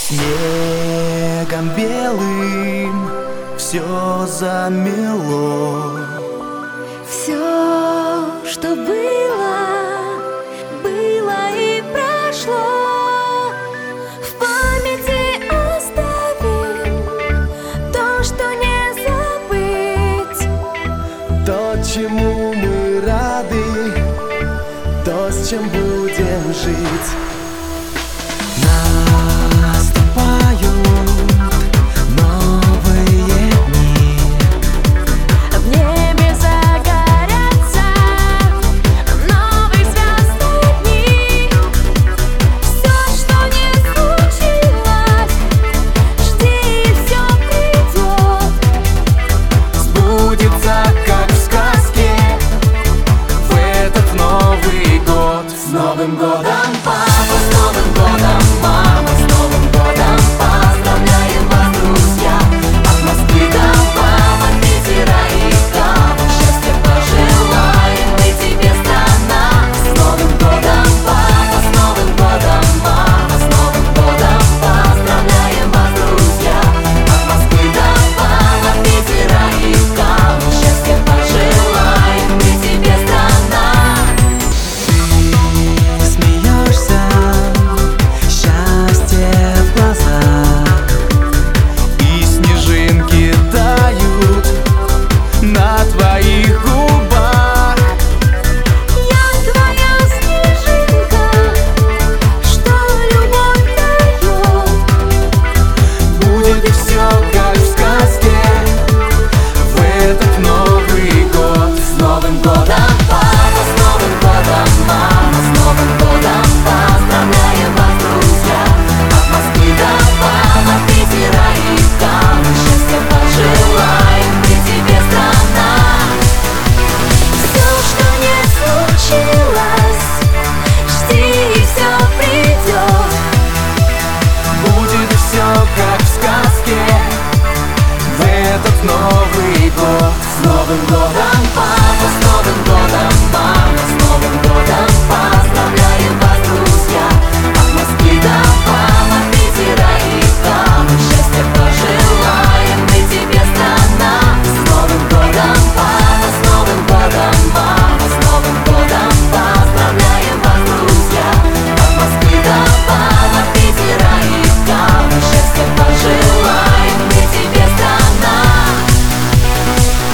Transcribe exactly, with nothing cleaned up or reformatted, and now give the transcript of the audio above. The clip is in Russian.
Снегом белым все замело. Все, что было, было и прошло. В памяти оставим то, что не забыть. То, чему мы рады, то, с чем будем жить. Наступают новые дни. В небе загорятся новые звездные дни. Все, что не случилось, жди, и все придет. Сбудется, как в сказке, в этот Новый год. С Новым годом, папа, с Новым годом, мама, с Новым годом, поздравляем вас, друзья. От Москвы до Бама, Питера и Кама, счастья пожелаем мы тебе, страна. С Новым годом, папа, с Новым годом, мама, с Новым годом, поздравляем вас, друзья. От Москвы до Бама, Питера и Кама, счастья пожелаем мы тебе, страна. Смеешься, счастье в глазах, и снежинки тают на твоих губах. Я твоя снежинка, что любовь дает. Будет все, как в сказке, в этот Новый год. С Новым годом, папа, с Новым годом, мама, с Новым годом, поздравляем вас, друзья. От Москвы до Бама, Питера и Камы, счастья пожелаем мы тебе, страна. Все, что не случилось, жди, и все придет. Будет все, как в сказке, в этот Новый год. С Новым годом, папа.